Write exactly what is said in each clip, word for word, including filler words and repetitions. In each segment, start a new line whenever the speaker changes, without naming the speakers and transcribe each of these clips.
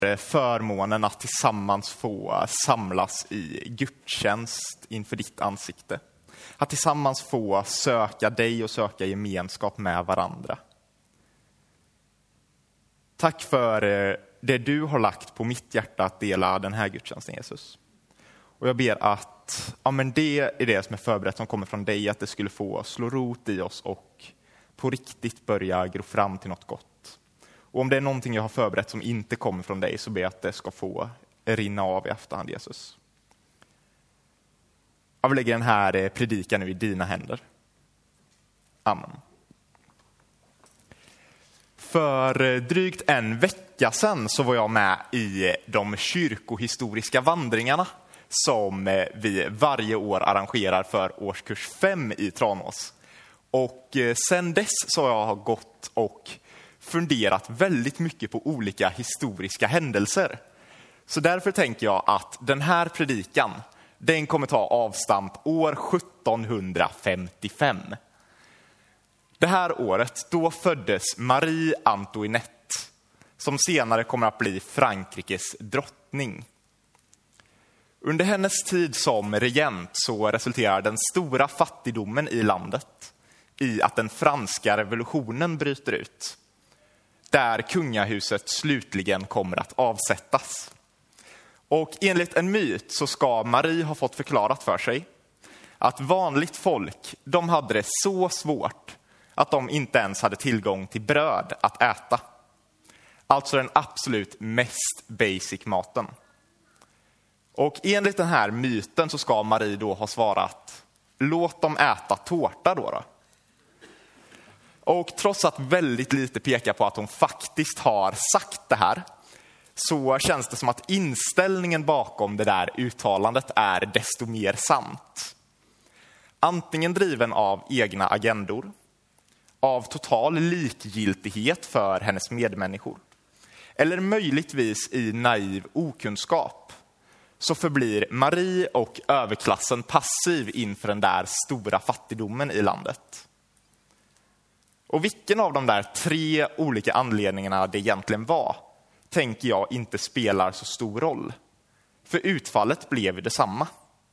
förmånen att tillsammans få samlas i gudstjänst inför ditt ansikte. Att tillsammans få söka dig och söka gemenskap med varandra. Tack för det du har lagt på mitt hjärta att dela den här gudstjänsten, Jesus. Och jag ber att ja, men det är det som är förberett som kommer från dig, att det skulle få slå rot i oss och på riktigt börja gro fram till något gott. Och om det är någonting jag har förberett som inte kommer från dig, så ber jag att det ska få rinna av i efterhand, Jesus. Jag lägger den här predikan nu i dina händer. Amen. För drygt en vecka sedan så var jag med i de kyrkohistoriska vandringarna som vi varje år arrangerar för årskurs fem i Tranås. Och sen dess så har jag gått och funderat väldigt mycket på olika historiska händelser. Så därför tänker jag att den här predikan, den kommer ta avstamp år sjuttonhundrafemtiofem. Det här året, då föddes Marie Antoinette, som senare kommer att bli Frankrikes drottning. Under hennes tid som regent så resulterar den stora fattigdomen i landet i att den franska revolutionen bryter ut, där kungahuset slutligen kommer att avsättas. Och enligt en myt så ska Marie ha fått förklarat för sig att vanligt folk, de hade det så svårt att de inte ens hade tillgång till bröd att äta. Alltså den absolut mest basic maten. Och enligt den här myten så ska Marie då ha svarat: låt dem äta tårta då då. Och trots att väldigt lite pekar på att hon faktiskt har sagt det här, så känns det som att inställningen bakom det där uttalandet är desto mer sant. Antingen driven av egna agendor, av total likgiltighet för hennes medmänniskor, eller möjligtvis i naiv okunskap, så förblir Marie och överklassen passiv inför den där stora fattigdomen i landet. Och vilken av de där tre olika anledningarna det egentligen var, tänker jag inte spelar så stor roll. För utfallet blev detsamma.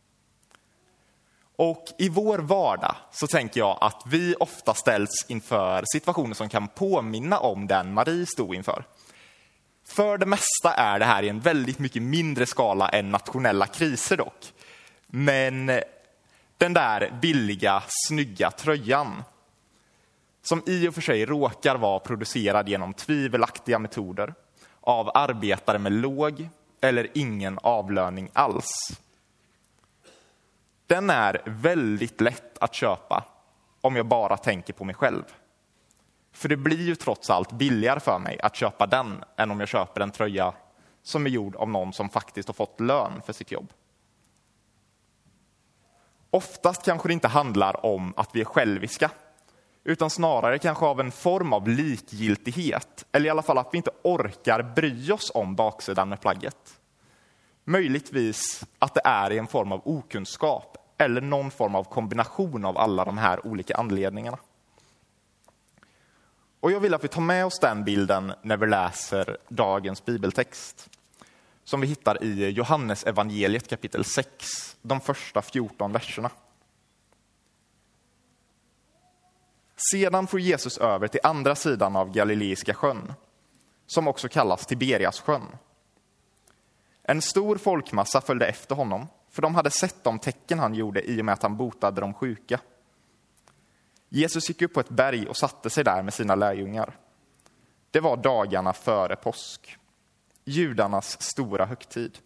Och i vår vardag så tänker jag att vi ofta ställs inför situationer som kan påminna om den Marie stod inför. För det mesta är det här i en väldigt mycket mindre skala än nationella kriser dock. Men den där billiga, snygga tröjan, som i och för sig råkar vara producerad genom tvivelaktiga metoder av arbetare med låg eller ingen avlöning alls. Den är väldigt lätt att köpa om jag bara tänker på mig själv. För det blir ju trots allt billigare för mig att köpa den än om jag köper en tröja som är gjord av någon som faktiskt har fått lön för sitt jobb. Oftast kanske det inte handlar om att vi är själviska, utan snarare kanske av en form av likgiltighet, eller i alla fall att vi inte orkar bry oss om baksidan med plagget. Möjligtvis att det är i en form av okunskap eller någon form av kombination av alla de här olika anledningarna. Och jag vill att vi tar med oss den bilden när vi läser dagens bibeltext, som vi hittar i Johannes evangeliet kapitel sex, de första fjorton verserna. Sedan får Jesus över till andra sidan av Galileiska sjön, som också kallas Tiberias sjön. En stor folkmassa följde efter honom, för de hade sett de tecken han gjorde i och med att han botade de sjuka. Jesus gick upp på ett berg och satte sig där med sina lärjungar. Det var dagarna före påsk, judarnas stora högtid.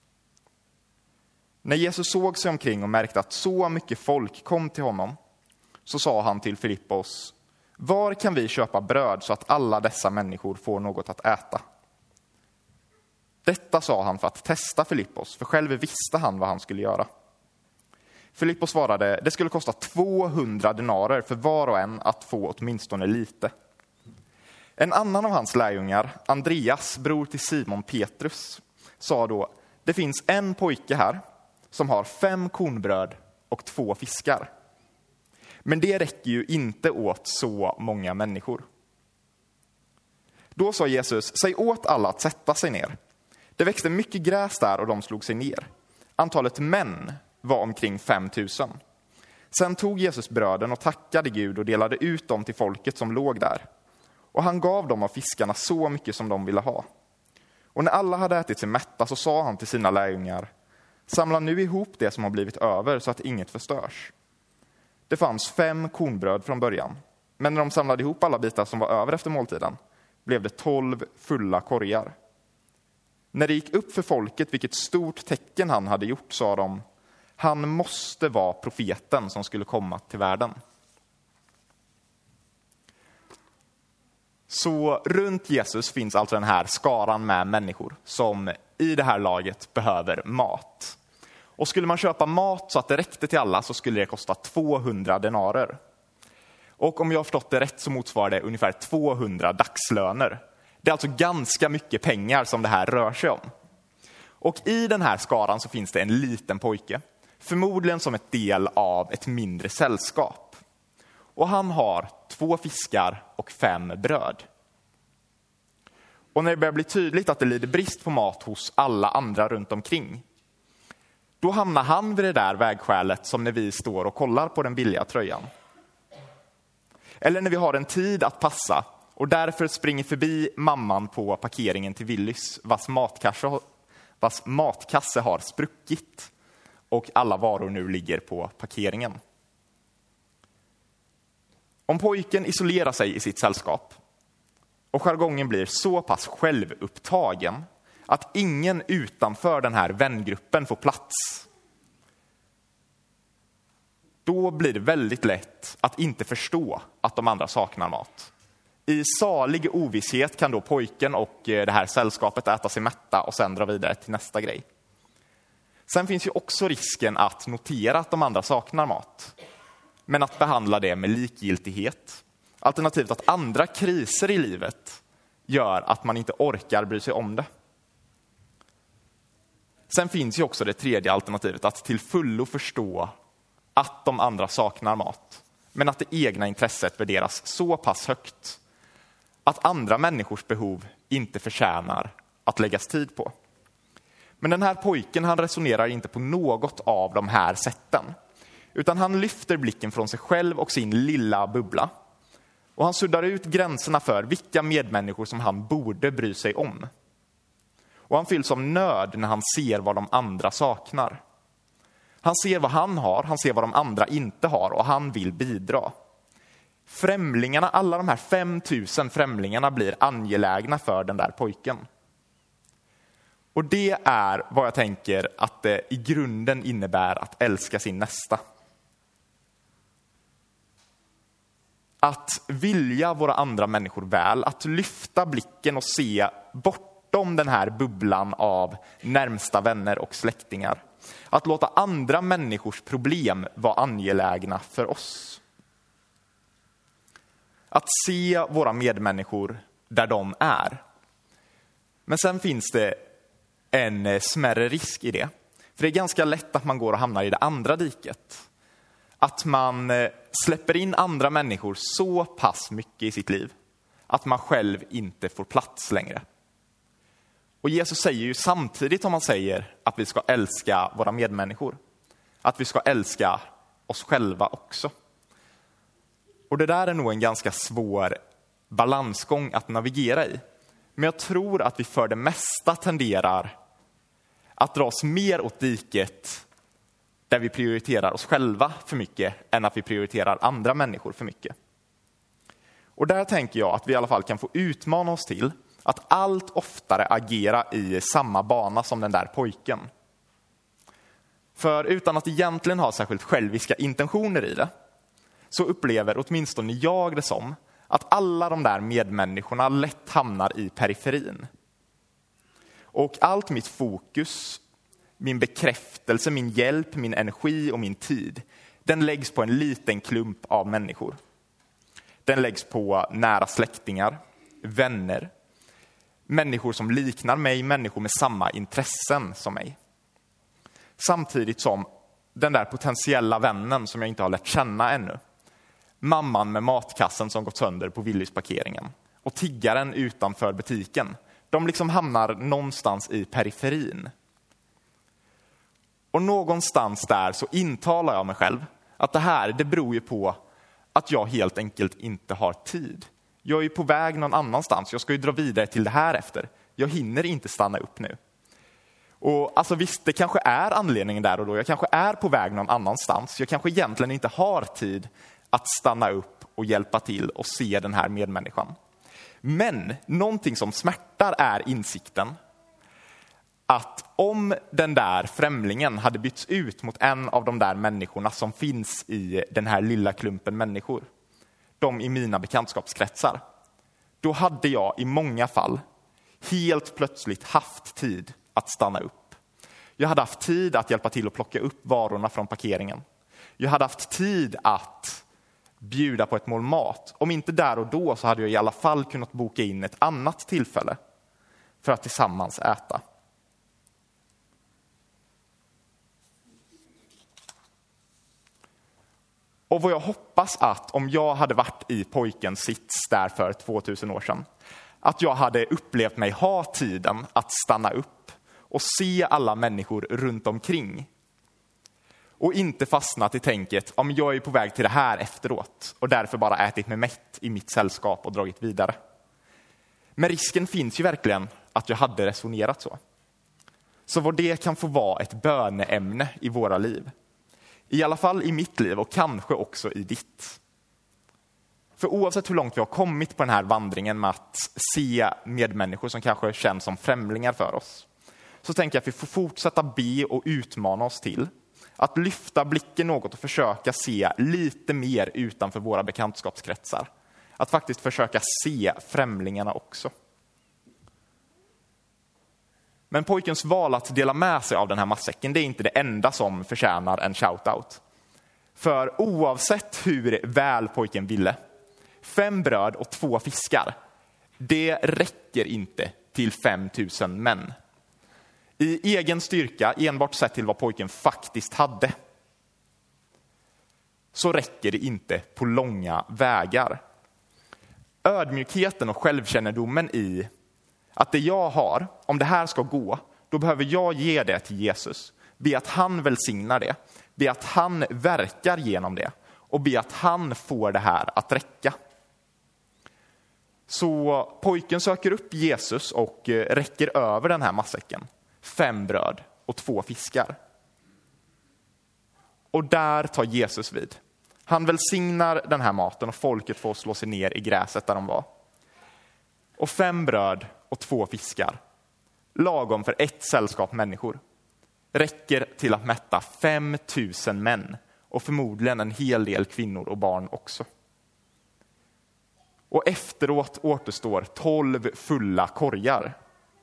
När Jesus såg sig omkring och märkte att så mycket folk kom till honom, så sa han till Filippos: var kan vi köpa bröd så att alla dessa människor får något att äta? Detta sa han för att testa Filippos, för själv visste han vad han skulle göra. Filippos svarade: det skulle kosta tvåhundra denarer för var och en att få åtminstone lite. En annan av hans lärjungar, Andreas, bror till Simon Petrus, sa då: det finns en pojke här som har fem kornbröd och två fiskar. Men det räcker ju inte åt så många människor. Då sa Jesus: säg åt alla att sätta sig ner. Det växte mycket gräs där och de slog sig ner. Antalet män var omkring fem tusen. Sen tog Jesus bröden och tackade Gud och delade ut dem till folket som låg där. Och han gav dem av fiskarna så mycket som de ville ha. Och när alla hade ätit sig mätta så sa han till sina lärjungar: samla nu ihop det som har blivit över så att inget förstörs. Det fanns fem kornbröd från början. Men när de samlade ihop alla bitar som var över efter måltiden blev det tolv fulla korgar. När det gick upp för folket vilket stort tecken han hade gjort sa de: han måste vara profeten som skulle komma till världen. Så runt Jesus finns alltså den här skaran med människor som i det här laget behöver mat. Och skulle man köpa mat så att det räckte till alla så skulle det kosta tvåhundra denarer. Och om jag har förstått det rätt så motsvarar det ungefär tvåhundra dagslöner. Det är alltså ganska mycket pengar som det här rör sig om. Och i den här skaran så finns det en liten pojke. Förmodligen som ett del av ett mindre sällskap. Och han har två fiskar och fem bröd. Och när det börjar bli tydligt att det lider brist på mat hos alla andra runt omkring, då hamnar han vid det där vägskälet som när vi står och kollar på den billiga tröjan. Eller när vi har en tid att passa och därför springer förbi mamman på parkeringen till Willys vars matkasse, vars matkasse har spruckit och alla varor nu ligger på parkeringen. Om pojken isolerar sig i sitt sällskap och jargongen blir så pass självupptagen att ingen utanför den här vängruppen får plats, då blir det väldigt lätt att inte förstå att de andra saknar mat. I salig ovisshet kan då pojken och det här sällskapet äta sig mätta och sen dra vidare till nästa grej. Sen finns ju också risken att notera att de andra saknar mat, men att behandla det med likgiltighet. Alternativt att andra kriser i livet gör att man inte orkar bry sig om det. Sen finns ju också det tredje alternativet, att till fullo förstå att de andra saknar mat, men att det egna intresset värderas så pass högt att andra människors behov inte förtjänar att läggas tid på. Men den här pojken, han resonerar inte på något av de här sätten, utan han lyfter blicken från sig själv och sin lilla bubbla. Och han suddar ut gränserna för vilka medmänniskor som han borde bry sig om. Och han fylls av nöd när han ser vad de andra saknar. Han ser vad han har, han ser vad de andra inte har och han vill bidra. Främlingarna, alla de här fem tusen främlingarna blir angelägna för den där pojken. Och det är vad jag tänker att det i grunden innebär att älska sin nästa. Att vilja våra andra människor väl, att lyfta blicken och se bortom den här bubblan av närmsta vänner och släktingar. Att låta andra människors problem vara angelägna för oss. Att se våra medmänniskor där de är. Men sen finns det en smärre risk i det. För det är ganska lätt att man går och hamnar i det andra diket. Att man släpper in andra människor så pass mycket i sitt liv att man själv inte får plats längre. Och Jesus säger ju samtidigt, om man säger att vi ska älska våra medmänniskor, att vi ska älska oss själva också. Och det där är nog en ganska svår balansgång att navigera i. Men jag tror att vi för det mesta tenderar att dras mer åt diket där vi prioriterar oss själva för mycket än att vi prioriterar andra människor för mycket. Och där tänker jag att vi i alla fall kan få utmana oss till att allt oftare agera i samma bana som den där pojken. För utan att egentligen ha särskilt själviska intentioner i det, så upplever åtminstone jag det som att alla de där medmänniskorna lätt hamnar i periferin. Och allt mitt fokus, min bekräftelse, min hjälp, min energi och min tid, den läggs på en liten klump av människor. Den läggs på nära släktingar, vänner, människor som liknar mig, människor med samma intressen som mig. Samtidigt som den där potentiella vännen som jag inte har lärt känna ännu, mamman med matkassen som gått sönder på Willys parkeringen och tiggaren utanför butiken, De liksom hamnar någonstans i periferin. Och någonstans där så intalar jag mig själv att det här, det beror ju på att jag helt enkelt inte har tid. Jag är ju på väg någon annanstans. Jag ska ju dra vidare till det här efter. Jag hinner inte stanna upp nu. Och alltså visst, det kanske är anledningen där och då. Jag kanske är på väg någon annanstans. Jag kanske egentligen inte har tid att stanna upp och hjälpa till och se den här medmänniskan. Men någonting som smärtar är insikten att om den där främlingen hade bytts ut mot en av de där människorna som finns i den här lilla klumpen människor, de i mina bekantskapskretsar, då hade jag i många fall helt plötsligt haft tid att stanna upp. Jag hade haft tid att hjälpa till att plocka upp varorna från parkeringen. Jag hade haft tid att bjuda på ett mål mat. Om inte där och då så hade jag i alla fall kunnat boka in ett annat tillfälle för att tillsammans äta. Och vad jag hoppas att om jag hade varit i pojkens sits där för tvåtusen år sedan, att jag hade upplevt mig ha tiden att stanna upp och se alla människor runt omkring. Och inte fastnat i tänket, om jag är på väg till det här efteråt och därför bara ätit mig mätt i mitt sällskap och dragit vidare. Men risken finns ju verkligen att jag hade resonerat så. Så vad det kan få vara ett böneämne i våra liv. I alla fall i mitt liv och kanske också i ditt. För oavsett hur långt vi har kommit på den här vandringen med att se medmänniskor som kanske känns som främlingar för oss, så tänker jag att vi får fortsätta be och utmana oss till att lyfta blicken något och försöka se lite mer utanför våra bekantskapskretsar. Att faktiskt försöka se främlingarna också. Men pojkens val att dela med sig av den här matsäcken, det är inte det enda som förtjänar en shoutout. För oavsett hur väl pojken ville, fem bröd och två fiskar, det räcker inte till fem tusen män. I egen styrka, enbart sett till vad pojken faktiskt hade, så räcker det inte på långa vägar. Ödmjukheten och självkännedomen i att det jag har, om det här ska gå, då behöver jag ge det till Jesus. Be att han välsignar det. Be att han verkar genom det. Och be att han får det här att räcka. Så pojken söker upp Jesus och räcker över den här matsäcken. Fem bröd och två fiskar. Och där tar Jesus vid. Han välsignar den här maten och folket får slå sig ner i gräset där de var. Och fem bröd och två fiskar, lagom för ett sällskap människor, räcker till att mätta fem tusen män och förmodligen en hel del kvinnor och barn också. Och efteråt återstår tolv fulla korgar.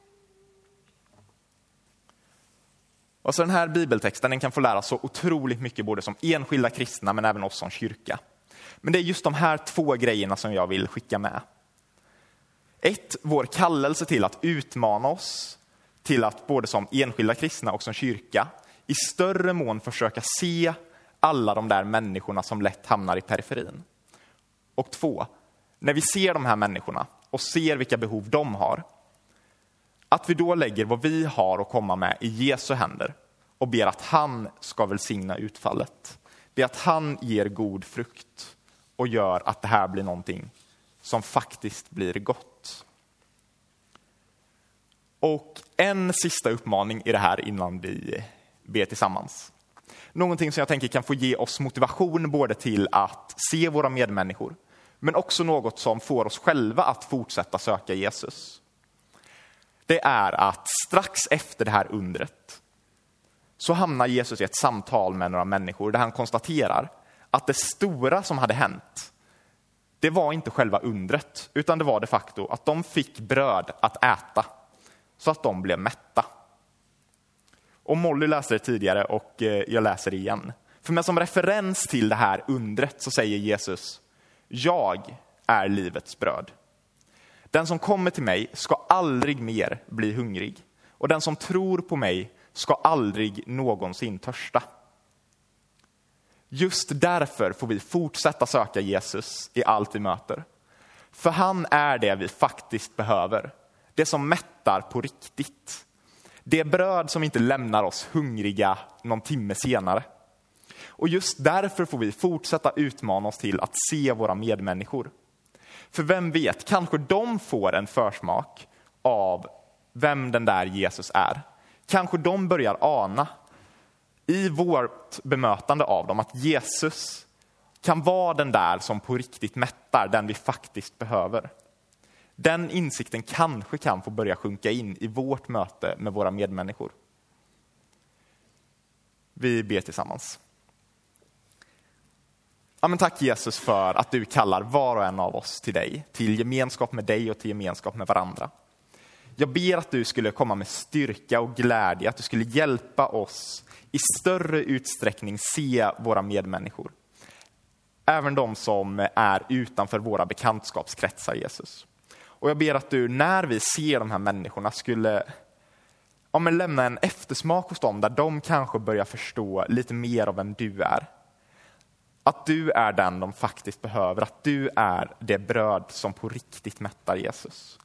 Och så den här bibeltexten, den kan få lära så otroligt mycket både som enskilda kristna men även oss som kyrka. Men det är just de här två grejerna som jag vill skicka med. Ett, vår kallelse till att utmana oss till att både som enskilda kristna och som kyrka i större mån försöka se alla de där människorna som lätt hamnar i periferin. Och två, när vi ser de här människorna och ser vilka behov de har, att vi då lägger vad vi har att komma med i Jesu händer och ber att han ska välsigna utfallet. Ber att han ger god frukt och gör att det här blir någonting som faktiskt blir gott. Och en sista uppmaning i det här innan vi ber tillsammans. Någonting som jag tänker kan få ge oss motivation både till att se våra medmänniskor, men också något som får oss själva att fortsätta söka Jesus. Det är att strax efter det här undret så hamnar Jesus i ett samtal med några människor där han konstaterar att det stora som hade hänt, det var inte själva undret, utan det var de facto att de fick bröd att äta så att de blev mätta. Och Molly läste det tidigare och jag läser det igen. För med som referens till det här undret så säger Jesus: jag är livets bröd. Den som kommer till mig ska aldrig mer bli hungrig. Och den som tror på mig ska aldrig någonsin törsta. Just därför får vi fortsätta söka Jesus i allt vi möter. För han är det vi faktiskt behöver. Det som mättar på riktigt. Det bröd som inte lämnar oss hungriga någon timme senare. Och just därför får vi fortsätta utmana oss till att se våra medmänniskor. För vem vet, kanske de får en försmak av vem den där Jesus är. Kanske de börjar ana i vårt bemötande av dem att Jesus kan vara den där som på riktigt mättar, den vi faktiskt behöver. Den insikten kanske kan få börja sjunka in i vårt möte med våra medmänniskor. Vi ber tillsammans. Ja, men tack Jesus för att du kallar var och en av oss till dig, till gemenskap med dig och till gemenskap med varandra. Jag ber att du skulle komma med styrka och glädje, att du skulle hjälpa oss i större utsträckning se våra medmänniskor. Även de som är utanför våra bekantskapskretsar, Jesus. Och jag ber att du, när vi ser de här människorna, skulle ja, men lämna en eftersmak hos dem där de kanske börjar förstå lite mer av vem du är. Att du är den de faktiskt behöver, att du är det bröd som på riktigt mättar, Jesus.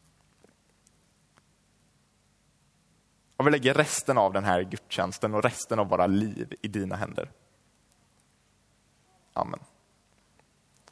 Och vi lägger resten av den här gudstjänsten och resten av våra liv i dina händer. Amen.